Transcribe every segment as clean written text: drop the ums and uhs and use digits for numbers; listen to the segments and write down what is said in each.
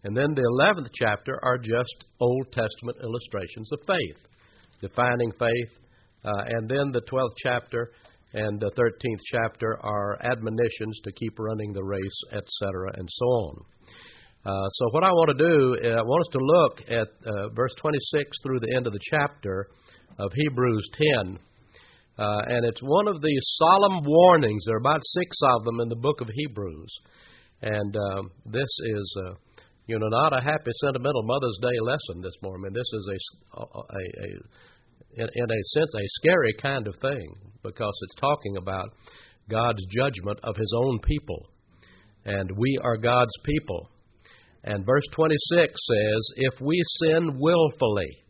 And then the 11th chapter are just Old Testament illustrations of faith, defining faith. And then the 12th chapter and the 13th chapter are admonitions to keep running the race, etc., and so on. So what I want to do, I want us to look at verse 26 through the end of the chapter of Hebrews 10. And it's one of the solemn warnings. There are about 6 of them in the book of Hebrews. And this is, not a happy, sentimental Mother's Day lesson this morning. I mean, this is in a sense, a scary kind of thing, because it's talking about God's judgment of His own people. And we are God's people. And verse 26 says, if we sin willfully,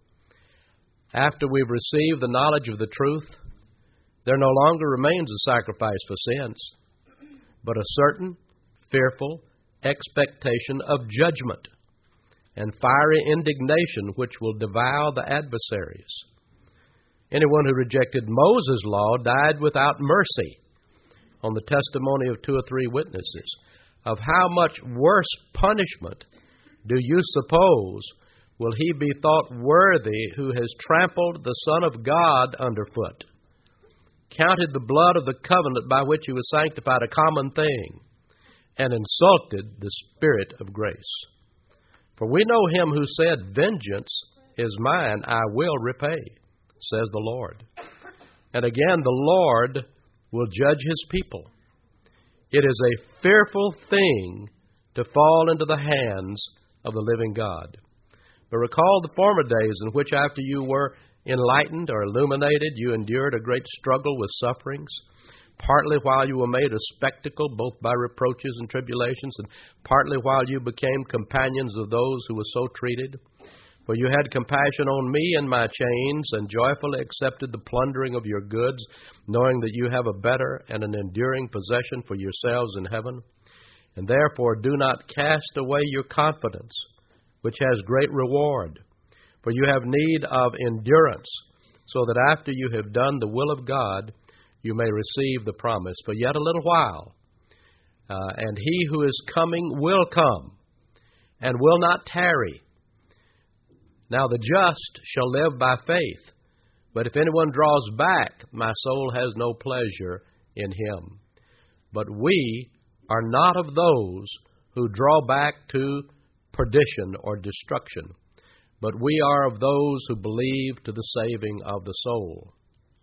after we've received the knowledge of the truth, there no longer remains a sacrifice for sins, but a certain fearful expectation of judgment and fiery indignation which will devour the adversaries. Anyone who rejected Moses' law died without mercy on the testimony of 2 or 3 witnesses. Of how much worse punishment do you suppose will he be thought worthy who has trampled the Son of God underfoot, counted the blood of the covenant by which he was sanctified a common thing, and insulted the Spirit of grace? For we know him who said, vengeance is mine, I will repay, says the Lord. And again, the Lord will judge His people. It is a fearful thing to fall into the hands of the living God. But recall the former days in which, after you were enlightened or illuminated, you endured a great struggle with sufferings, partly while you were made a spectacle both by reproaches and tribulations, and partly while you became companions of those who were so treated. For you had compassion on me in my chains, and joyfully accepted the plundering of your goods, knowing that you have a better and an enduring possession for yourselves in heaven. And therefore do not cast away your confidence, which has great reward. For you have need of endurance, so that after you have done the will of God, you may receive the promise. For yet a little while, and he who is coming will come, and will not tarry. Now the just shall live by faith, but if anyone draws back, my soul has no pleasure in him. But we are not of those who draw back to perdition or destruction, but we are of those who believe to the saving of the soul.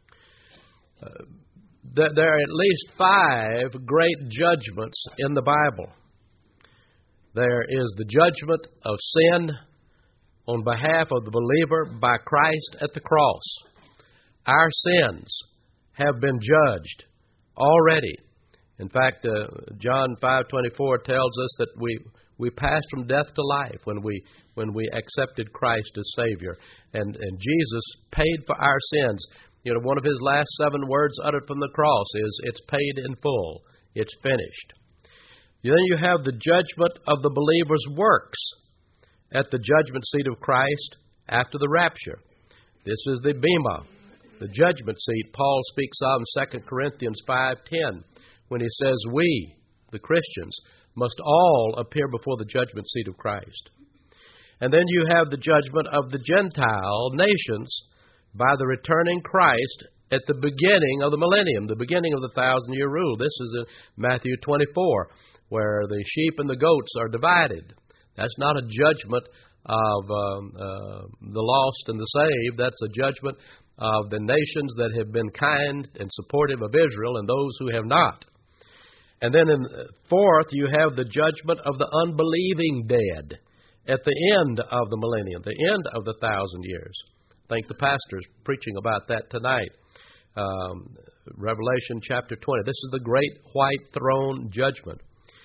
There are at least 5 great judgments in the Bible. There is the judgment of sin on behalf of the believer by Christ at the cross. Our sins have been judged already. In fact, John 5:24 tells us that we pass from death to life when we accepted Christ as Savior. And Jesus paid for our sins. One of His last 7 words uttered from the cross is, it's paid in full. It's finished. Then you have the judgment of the believer's works at the judgment seat of Christ after the rapture. This is the Bema, the judgment seat Paul speaks of in 2 Corinthians 5:10, when he says we, the Christians, must all appear before the judgment seat of Christ. And then you have the judgment of the Gentile nations by the returning Christ at the beginning of the millennium, the beginning of the 1,000-year rule. This is in Matthew 24, where the sheep and the goats are divided. That's not a judgment of the lost and the saved. That's a judgment of the nations that have been kind and supportive of Israel and those who have not. And then in 4th, you have the judgment of the unbelieving dead at the end of the millennium, the end of the 1,000 years. I think the pastor's preaching about that tonight. Revelation chapter 20. This is the great white throne judgment.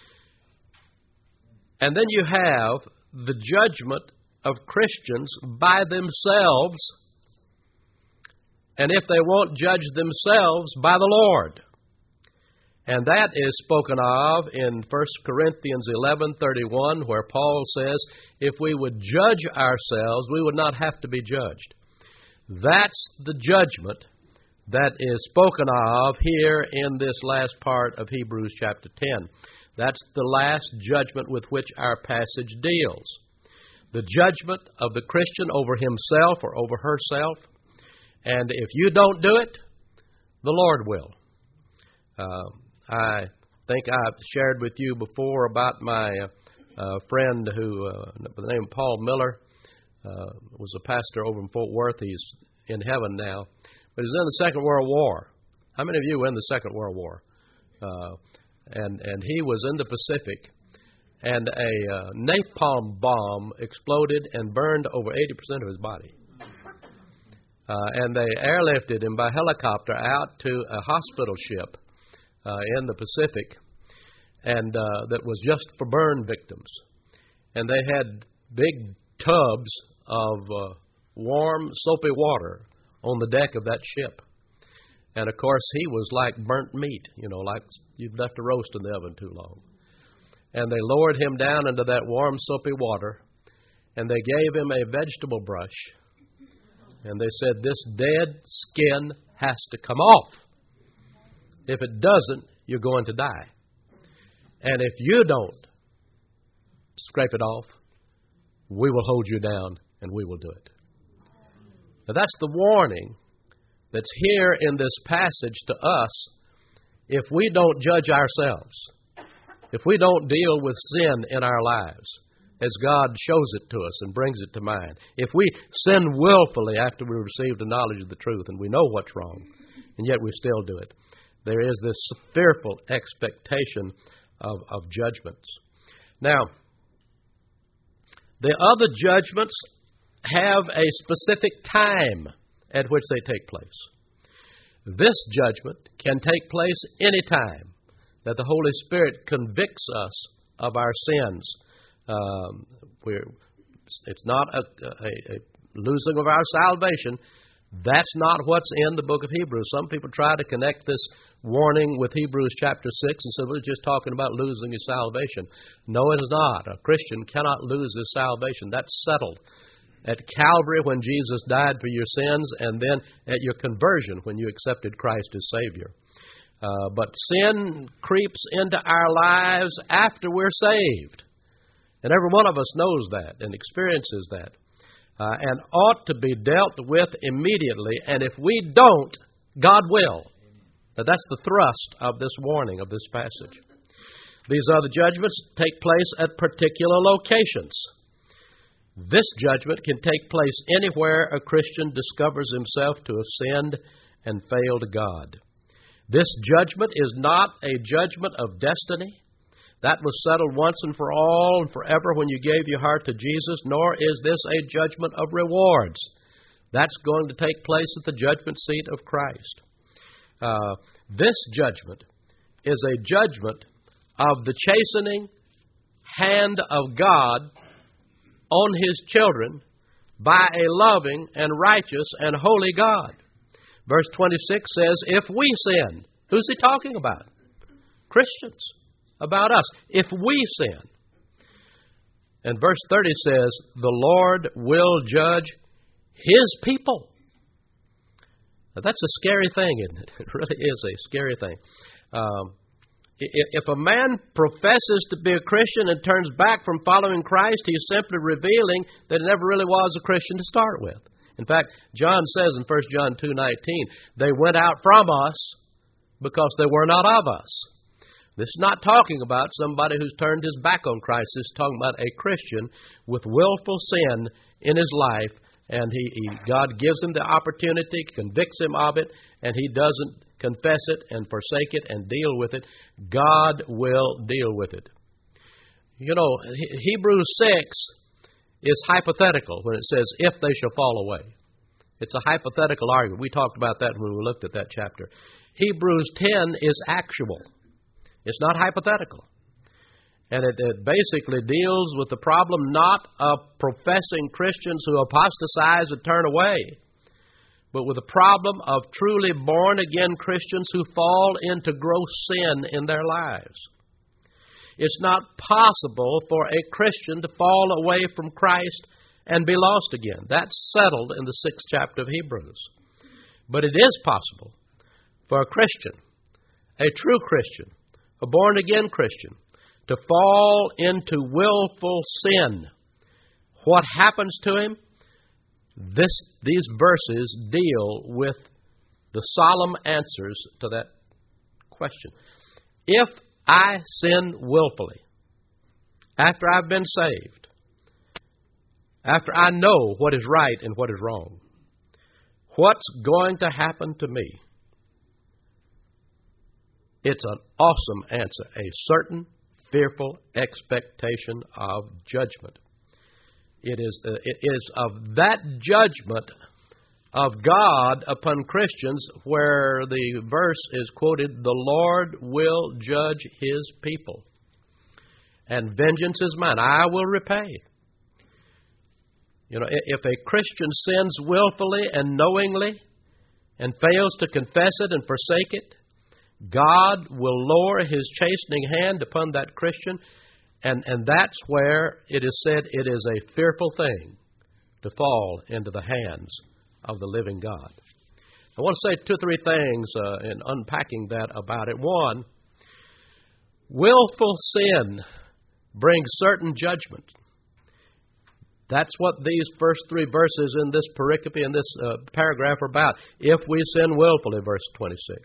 And then you have the judgment of Christians by themselves, and if they won't judge themselves, by the Lord. And that is spoken of in 1 Corinthians 11:31, where Paul says, if we would judge ourselves, we would not have to be judged. That's the judgment that is spoken of here in this last part of Hebrews chapter 10. That's the last judgment with which our passage deals. The judgment of the Christian over himself or over herself. And if you don't do it, the Lord will. I think I've shared with you before about my friend who, by the name of Paul Miller, was a pastor over in Fort Worth. He's in heaven now. But he's in the Second World War. How many of you were in the Second World War? And he was in the Pacific, and a napalm bomb exploded and burned over 80% of his body. And they airlifted him by helicopter out to a hospital ship in the Pacific, and that was just for burn victims. And they had big tubs of warm, soapy water on the deck of that ship. And, of course, he was like burnt meat, like you've left a roast in the oven too long. And they lowered him down into that warm, soapy water, and they gave him a vegetable brush. And they said, this dead skin has to come off. If it doesn't, you're going to die. And if you don't scrape it off, we will hold you down, and we will do it. Now, that's the warning that's here in this passage to us. If we don't judge ourselves, if we don't deal with sin in our lives as God shows it to us and brings it to mind, if we sin willfully after we received the knowledge of the truth and we know what's wrong, and yet we still do it, there is this fearful expectation of judgments. Now, the other judgments have a specific time at which they take place. This judgment can take place any time that the Holy Spirit convicts us of our sins. It's not a losing of our salvation. That's not what's in the book of Hebrews. Some people try to connect this warning with Hebrews chapter 6 and say, well, it's just talking about losing his salvation. No, it is not. A Christian cannot lose his salvation. That's settled at Calvary when Jesus died for your sins, and then at your conversion when you accepted Christ as Savior. But sin creeps into our lives after we're saved. And every one of us knows that and experiences that. And ought to be dealt with immediately. And if we don't, God will. Now, that's the thrust of this warning of this passage. These other judgments take place at particular locations. This judgment can take place anywhere a Christian discovers himself to have sinned and failed God. This judgment is not a judgment of destiny. That was settled once and for all and forever when you gave your heart to Jesus, nor is this a judgment of rewards. That's going to take place at the judgment seat of Christ. This judgment is a judgment of the chastening hand of God on His children by a loving and righteous and holy God. Verse 26 says, if we sin, who's He talking about? Christians. About us. If we sin. And verse 30 says, the Lord will judge His people. Now, that's a scary thing, isn't it? It really is a scary thing. If a man professes to be a Christian and turns back from following Christ, he's simply revealing that he never really was a Christian to start with. In fact, John says in 1 John 2:19, they went out from us because they were not of us. This is not talking about somebody who's turned his back on Christ. This is talking about a Christian with willful sin in his life, and God gives him the opportunity, convicts him of it, and he doesn't confess it and forsake it and deal with it. God will deal with it. You know, Hebrews 6 is hypothetical when it says, if they shall fall away. It's a hypothetical argument. We talked about that when we looked at that chapter. Hebrews 10 is actual. It's not hypothetical. And it basically deals with the problem not of professing Christians who apostatize and turn away, but with the problem of truly born-again Christians who fall into gross sin in their lives. It's not possible for a Christian to fall away from Christ and be lost again. That's settled in the 6th chapter of Hebrews. But it is possible for a Christian, a true Christian, a born-again Christian, to fall into willful sin. What happens to him? These verses deal with the solemn answers to that question. If I sin willfully, after I've been saved, after I know what is right and what is wrong, what's going to happen to me? It's an awesome answer, a certain fearful expectation of judgment. It is of that judgment of God upon Christians where the verse is quoted, the Lord will judge His people, and vengeance is mine, I will repay. You know, if a Christian sins willfully and knowingly and fails to confess it and forsake it, God will lower His chastening hand upon that Christian, and that's where it is said it is a fearful thing to fall into the hands of the living God. I want to say 2 or 3 things in unpacking that about it. One, willful sin brings certain judgment. That's what these first 3 verses in this pericope, in this paragraph are about. If we sin willfully, verse 26.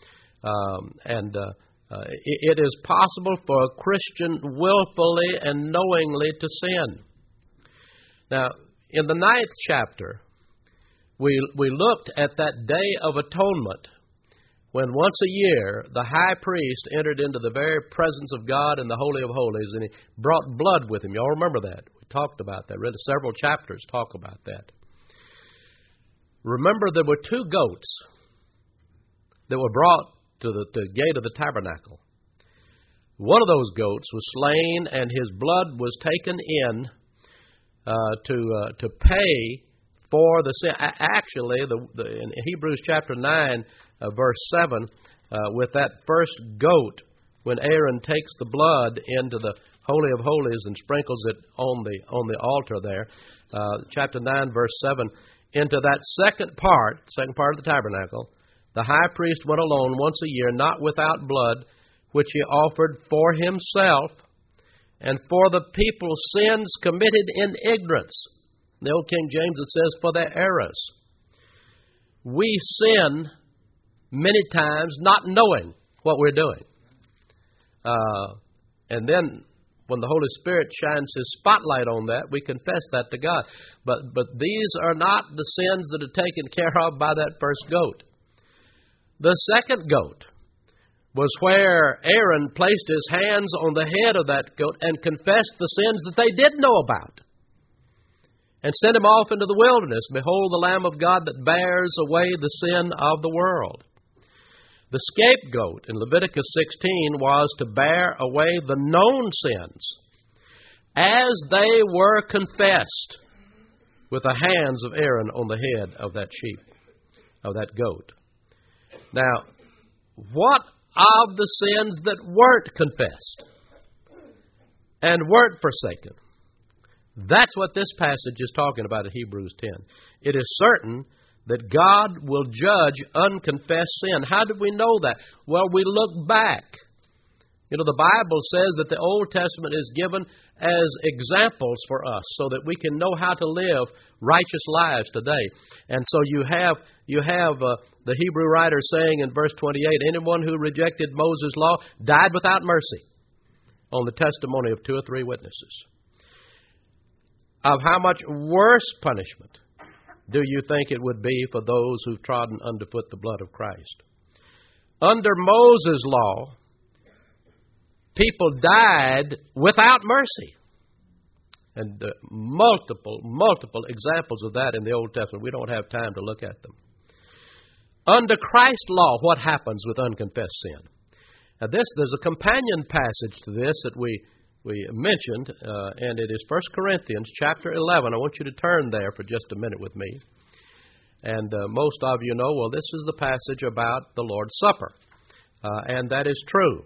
It is possible for a Christian willfully and knowingly to sin. Now, in the 9th chapter, we looked at that Day of Atonement when once a year the high priest entered into the very presence of God in the Holy of Holies, and he brought blood with him. You all remember that? We talked about that. Really, several chapters talk about that. Remember, there were 2 goats that were brought to the gate of the tabernacle. One of those goats was slain, and his blood was taken in to pay for the sin. Actually, in Hebrews chapter 9, verse 7, with that first goat, when Aaron takes the blood into the Holy of Holies and sprinkles it on the altar there, chapter 9, verse 7, into that second part of the tabernacle, the high priest went alone once a year, not without blood, which he offered for himself and for the people's sins committed in ignorance. In the Old King James it says, for their errors. We sin many times not knowing what we're doing. And then when the Holy Spirit shines His spotlight on that, we confess that to God. But these are not the sins that are taken care of by that first goat. The second goat was where Aaron placed his hands on the head of that goat and confessed the sins that they did know about, and sent him off into the wilderness. Behold, the Lamb of God that bears away the sin of the world. The scapegoat in Leviticus 16 was to bear away the known sins as they were confessed with the hands of Aaron on the head of that sheep, of that goat. Now, what of the sins that weren't confessed and weren't forsaken? That's what this passage is talking about in Hebrews 10. It is certain that God will judge unconfessed sin. How did we know that? Well, we look back. You know, the Bible says that the Old Testament is given as examples for us so that we can know how to live righteous lives today. And so you have the Hebrew writer saying in verse 28, anyone who rejected Moses' law died without mercy on the testimony of 2 or 3 witnesses. Of how much worse punishment do you think it would be for those who've trodden underfoot the blood of Christ? Under Moses' law, people died without mercy. And multiple examples of that in the Old Testament. We don't have time to look at them. Under Christ's law, what happens with unconfessed sin? Now there's a companion passage to this that we mentioned, and it is 1 Corinthians chapter 11. I want you to turn there for just a minute with me. And most of you know, well, this is the passage about the Lord's Supper. And that is true.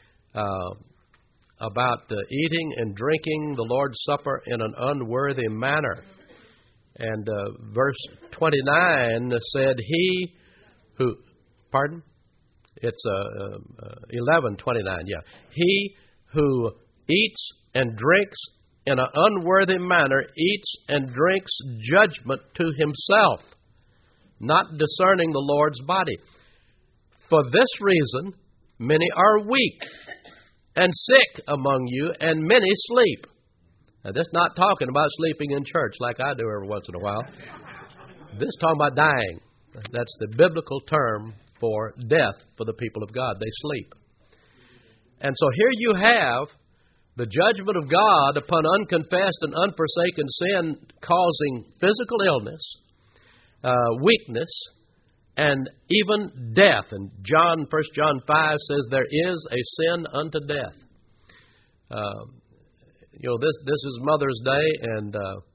About eating and drinking the Lord's Supper in an unworthy manner. And verse 29 said, he who, pardon? It's 11:29, yeah. He who eats and drinks in an unworthy manner, eats and drinks judgment to himself, not discerning the Lord's body. For this reason, many are weak and sick among you, and many sleep. Now, this is not talking about sleeping in church like I do every once in a while. This is talking about dying. That's the biblical term for death for the people of God. They sleep. And so here you have the judgment of God upon unconfessed and unforsaken sin causing physical illness, weakness, and even death. And 1 John 5 says there is a sin unto death. This is Mother's Day, and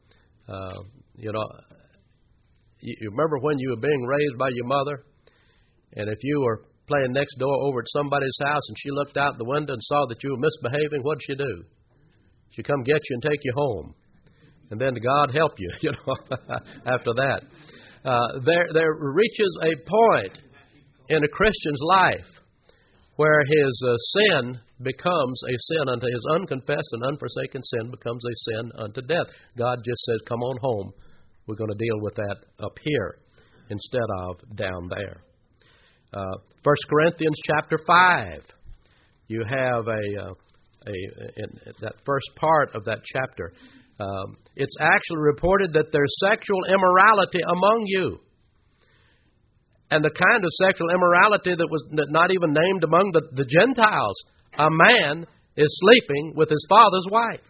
you remember when you were being raised by your mother, and if you were playing next door over at somebody's house and she looked out the window and saw that you were misbehaving, what'd she do? She'd come get you and take you home. And then God help you, after that. There reaches a point in a Christian's life where his sin becomes a sin unto his unconfessed and unforsaken sin becomes a sin unto death. God just says, come on home. We're going to deal with that up here instead of down there. 1 Corinthians chapter 5. You have in that first part of that chapter. It's actually reported that there's sexual immorality among you. And the kind of sexual immorality that was not even named among the Gentiles. A man is sleeping with his father's wife.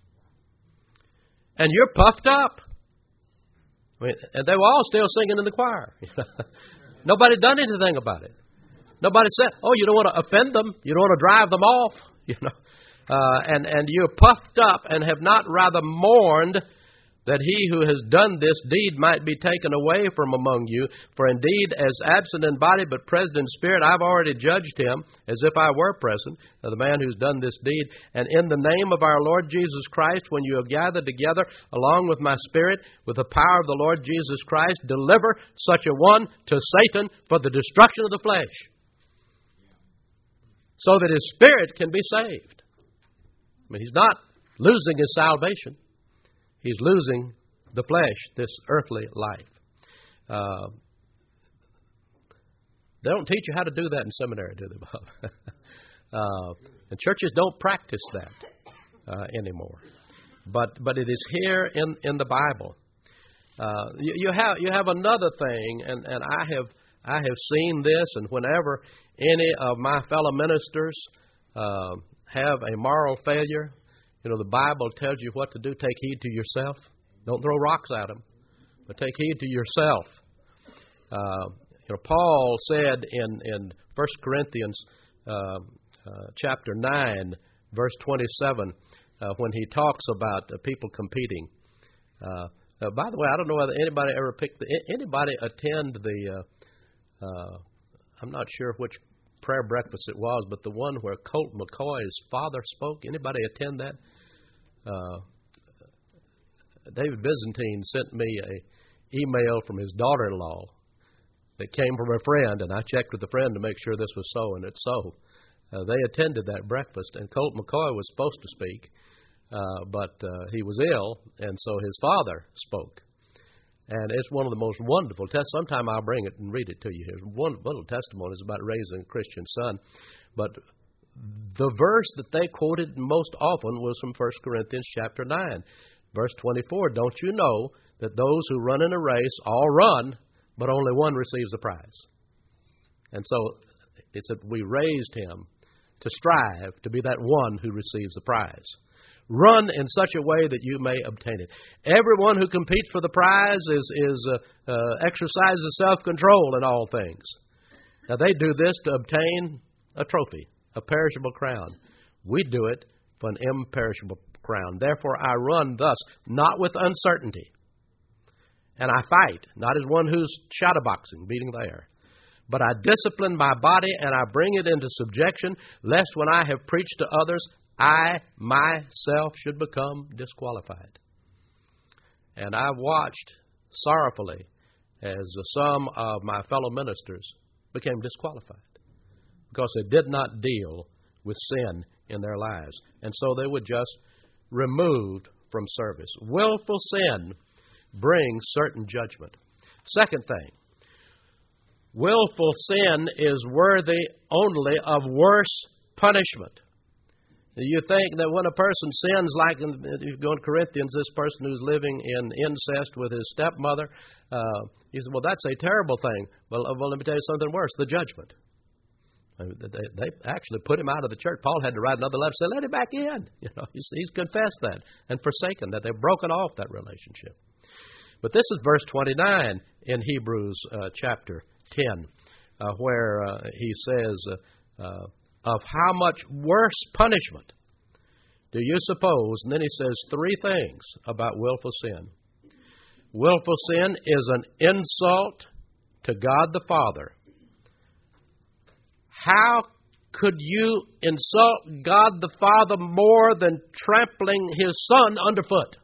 And you're puffed up. And they were all still singing in the choir. Nobody done anything about it. Nobody said, oh, you don't want to offend them. You don't want to drive them off. And you're puffed up and have not rather mourned that he who has done this deed might be taken away from among you. For indeed, as absent in body but present in spirit, I've already judged him as if I were present, the man who's done this deed. And in the name of our Lord Jesus Christ, when you have gathered together along with my spirit, with the power of the Lord Jesus Christ, deliver such a one to Satan for the destruction of the flesh, so that his spirit can be saved. He's not losing his salvation. He's losing the flesh, this earthly life. They don't teach you how to do that in seminary, do they, Bob? And churches don't practice that anymore. But it is here in the Bible. You have another thing, and I have seen this, and whenever any of my fellow ministers have a moral failure, the Bible tells you what to do. Take heed to yourself. Don't throw rocks at them, but take heed to yourself. Paul said in 1 Corinthians chapter 9, verse 27, when he talks about people competing. By the way, I don't know whether anybody ever anybody attend the, I'm not sure which prayer breakfast it was, but the one where Colt McCoy's father spoke. Anybody attend that? David Byzantine sent me an email from his daughter-in-law that came from a friend, and I checked with the friend to make sure this was so, and it's so. They attended that breakfast, and Colt McCoy was supposed to speak, but he was ill, and so his father spoke. And it's one of the most wonderful testimonies. Sometime I'll bring it and read it to you. Here's one little testimony is about raising a Christian son. But the verse that they quoted most often was from 1 Corinthians chapter 9, verse 24. Don't you know that those who run in a race all run, but only one receives the prize? And so it's that we raised him to strive to be that one who receives the prize. Run in such a way that you may obtain it. Everyone who competes for the prize exercises self-control in all things. Now, they do this to obtain a trophy, a perishable crown. We do it for an imperishable crown. Therefore, I run thus, not with uncertainty. And I fight, not as one who's shadowboxing, beating the air. But I discipline my body and I bring it into subjection, lest when I have preached to others, I myself should become disqualified. And I watched sorrowfully as some of my fellow ministers became disqualified because they did not deal with sin in their lives. And so they were just removed from service. Willful sin brings certain judgment. Second thing, willful sin is worthy only of worse punishment. You think that when a person sins, like if you go in Corinthians, this person who's living in incest with his stepmother, he said, well, that's a terrible thing. Well, let me tell you something worse, the judgment. They actually put him out of the church. Paul had to write another letter, say, let him back in. He's confessed that and forsaken that. They've broken off that relationship. But this is verse 29 in Hebrews chapter 10, where he says, of how much worse punishment do you suppose? And then he says three things about willful sin. Willful sin is an insult to God the Father. How could you insult God the Father more than trampling His Son underfoot?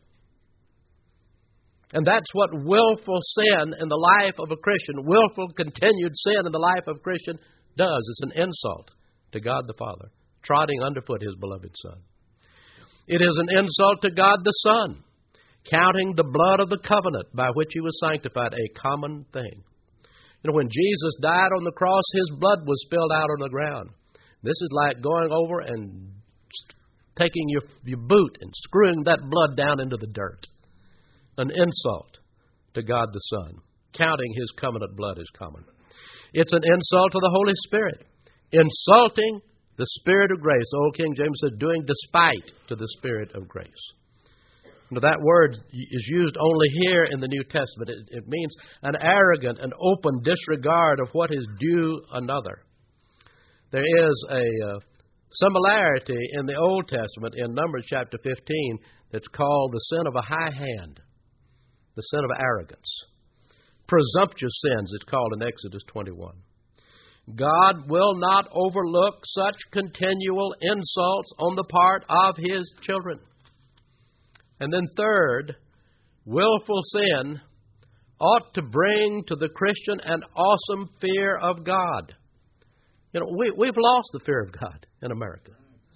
And that's what willful sin in the life of a Christian, willful continued sin in the life of a Christian does. It's an insult to God the Father, trotting underfoot His beloved Son. It is an insult to God the Son, counting the blood of the covenant by which He was sanctified a common thing. When Jesus died on the cross, His blood was spilled out on the ground. This is like going over and taking your boot and screwing that blood down into the dirt. An insult to God the Son, counting His covenant blood as common. It's an insult to the Holy Spirit, insulting the Spirit of grace. Old King James said, doing despite to the Spirit of grace. That word is used only here in the New Testament. It means an arrogant and open disregard of what is due another. There is a similarity in the Old Testament in Numbers chapter 15 that's called the sin of a high hand, the sin of arrogance. Presumptuous sins, it's called in Exodus 21. God will not overlook such continual insults on the part of His children. And then third, willful sin ought to bring to the Christian an awesome fear of God. We've lost the fear of God in America.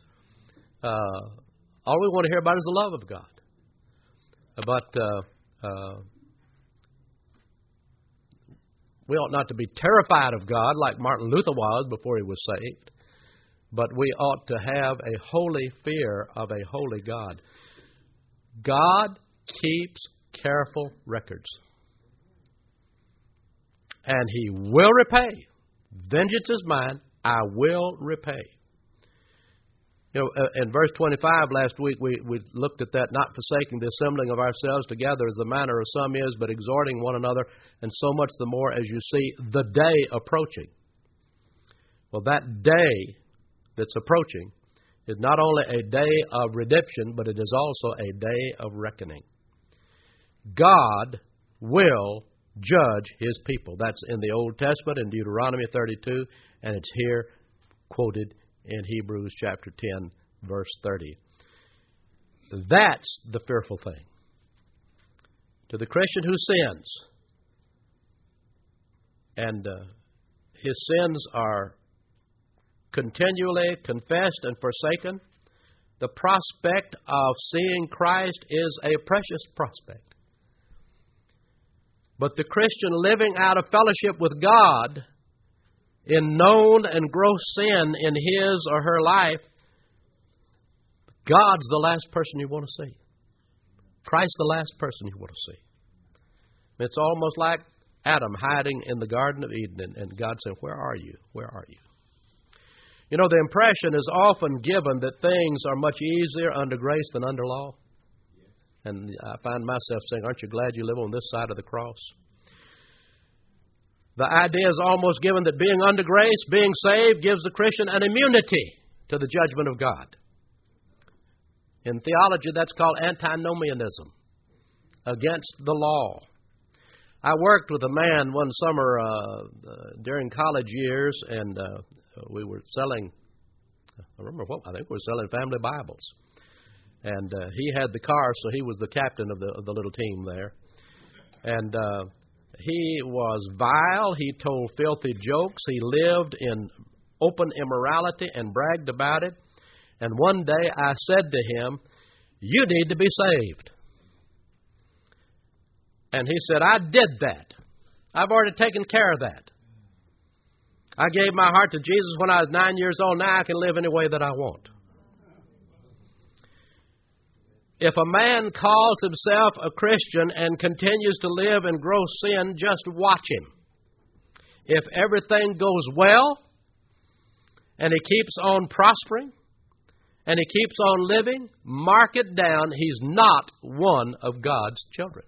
All we want to hear about is the love of God. But we ought not to be terrified of God like Martin Luther was before he was saved. But we ought to have a holy fear of a holy God. God keeps careful records. And He will repay. Vengeance is mine, I will repay. In verse 25 last week, we looked at that, not forsaking the assembling of ourselves together as the manner of some is, but exhorting one another, and so much the more as you see the day approaching. Well, that day that's approaching is not only a day of redemption, but it is also a day of reckoning. God will judge His people. That's in the Old Testament in Deuteronomy 32, and it's here quoted in Hebrews chapter 10, verse 30. That's the fearful thing. To the Christian who sins, and his sins are continually confessed and forsaken, the prospect of seeing Christ is a precious prospect. But the Christian living out of fellowship with God in known and gross sin in his or her life, God's the last person you want to see. Christ's the last person you want to see. It's almost like Adam hiding in the Garden of Eden and God saying, "Where are you? Where are you?" The impression is often given that things are much easier under grace than under law. And I find myself saying, aren't you glad you live on this side of the cross? The idea is almost given that being under grace, being saved, gives the Christian an immunity to the judgment of God. In theology, that's called antinomianism, against the law. I worked with a man one summer during college years, and we were selling, I think we were selling family Bibles. And he had the car, so he was the captain of the little team there. And he was vile. He told filthy jokes. He lived in open immorality and bragged about it. And one day I said to him, "You need to be saved." And he said, "I did that. I've already taken care of that. I gave my heart to Jesus when I was 9 years old. Now I can live any way that I want." If a man calls himself a Christian and continues to live in gross sin, just watch him. If everything goes well, and he keeps on prospering, and he keeps on living, mark it down, he's not one of God's children.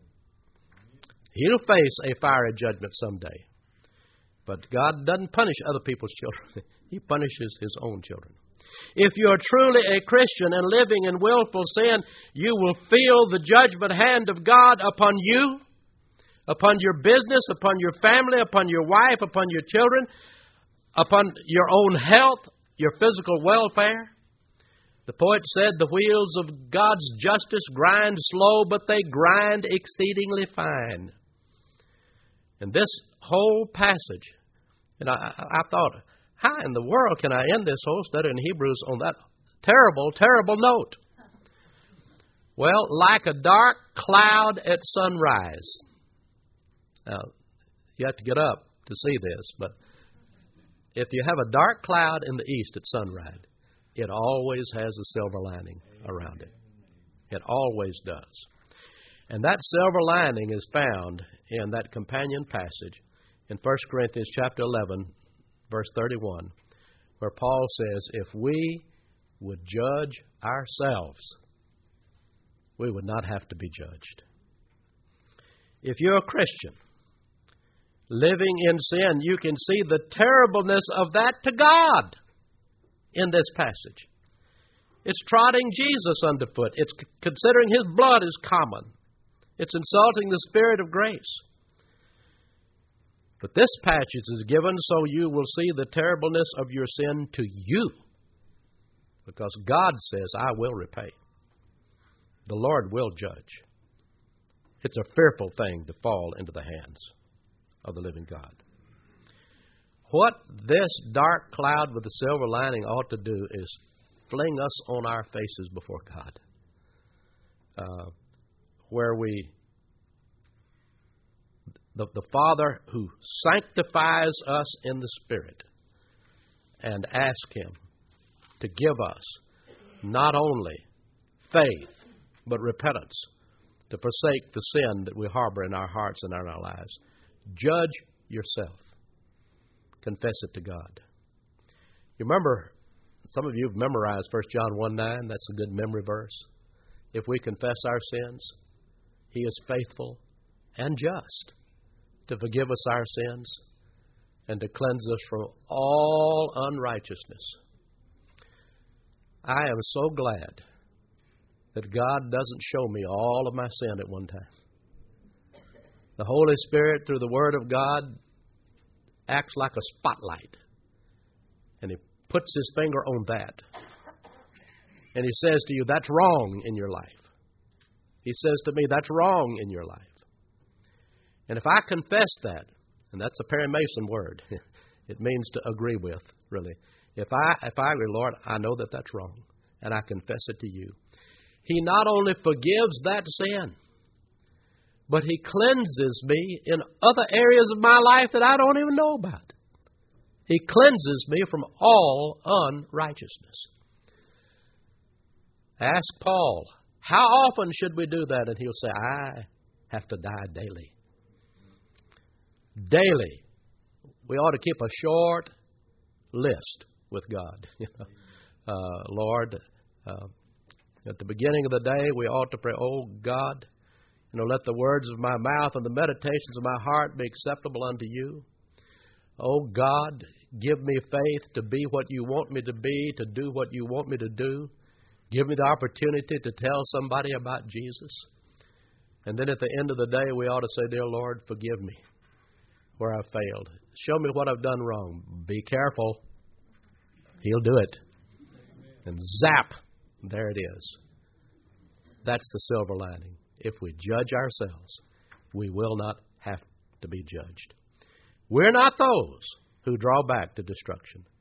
He'll face a fiery judgment someday. But God doesn't punish other people's children. He punishes His own children. If you're truly a Christian and living in willful sin, you will feel the judgment hand of God upon you, upon your business, upon your family, upon your wife, upon your children, upon your own health, your physical welfare. The poet said, "The wheels of God's justice grind slow, but they grind exceedingly fine." And this whole passage, and I thought, how in the world can I end this whole study in Hebrews on that terrible, terrible note? Well, like a dark cloud at sunrise. Now, you have to get up to see this, but if you have a dark cloud in the east at sunrise, it always has a silver lining around it. It always does. And that silver lining is found in that companion passage in 1 Corinthians chapter 11, verse 31, where Paul says, if we would judge ourselves, we would not have to be judged. If you're a Christian living in sin, you can see the terribleness of that to God in this passage. It's trotting Jesus underfoot. It's considering His blood as common. It's insulting the Spirit of grace. But this passage is given so you will see the terribleness of your sin to you. Because God says, I will repay. The Lord will judge. It's a fearful thing to fall into the hands of the living God. What this dark cloud with the silver lining ought to do is fling us on our faces before God. Where the Father who sanctifies us in the Spirit, and ask Him to give us not only faith, but repentance, to forsake the sin that we harbor in our hearts and in our lives. Judge yourself. Confess it to God. You remember, some of you have memorized 1 John 1:9. That's a good memory verse. If we confess our sins, He is faithful and just to forgive us our sins and to cleanse us from all unrighteousness. I am so glad that God doesn't show me all of my sin at one time. The Holy Spirit, through the Word of God, acts like a spotlight. And He puts His finger on that. And He says to you, that's wrong in your life. He says to me, that's wrong in your life. And if I confess that, and that's a Perry Mason word, it means to agree with, really. If I agree, Lord, I know that that's wrong, and I confess it to you. He not only forgives that sin, but He cleanses me in other areas of my life that I don't even know about. He cleanses me from all unrighteousness. Ask Paul, how often should we do that? And he'll say, I have to die daily. Daily. We ought to keep a short list with God. Lord, at the beginning of the day, we ought to pray, oh God, let the words of my mouth and the meditations of my heart be acceptable unto you. Oh God, give me faith to be what you want me to be, to do what you want me to do. Give me the opportunity to tell somebody about Jesus. And then at the end of the day, we ought to say, dear Lord, forgive me where I've failed. Show me what I've done wrong. Be careful. He'll do it. And zap, there it is. That's the silver lining. If we judge ourselves, we will not have to be judged. We're not those who draw back to destruction.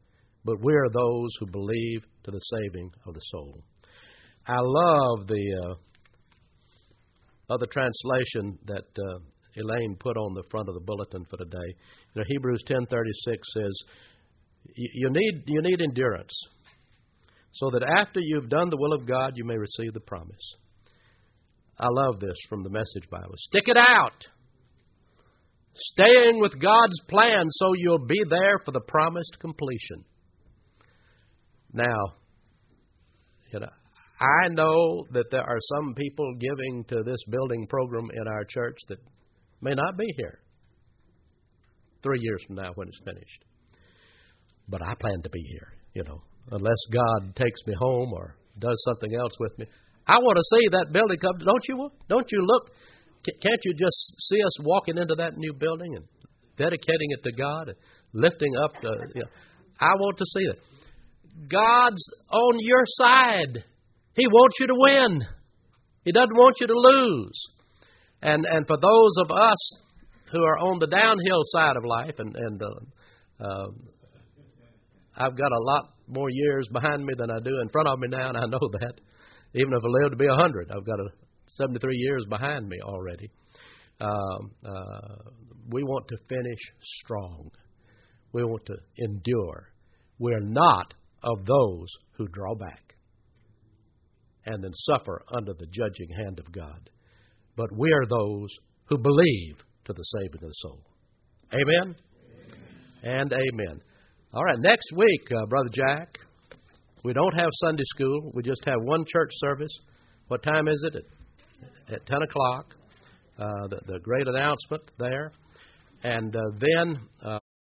but we are those who believe to the saving of the soul. I love the other translation that Elaine put on the front of the bulletin for today. You know, Hebrews 10:36 says, you need endurance, so that after you've done the will of God, you may receive the promise. I love this from the Message Bible. Stick it out. Staying with God's plan so you'll be there for the promised completion. Now, you know, I know that there are some people giving to this building program in our church that may not be here 3 years from now when it's finished. But I plan to be here, you know, unless God takes me home or does something else with me. I want to see that building come. Don't you? Don't you look? Can't you just see us walking into that new building and dedicating it to God and lifting up the, you know, I want to see it. God's on your side. He wants you to win. He doesn't want you to lose. And for those of us who are on the downhill side of life, I've got a lot more years behind me than I do in front of me now, and I know that. Even if I live to be 100, I've got 73 years behind me already. We want to finish strong. We want to endure. We're not of those who draw back and then suffer under the judging hand of God. But we are those who believe to the saving of the soul. Amen? And amen. All right, next week, Brother Jack, we don't have Sunday school. We just have one church service. What time is it? At 10 o'clock. The great announcement there. And then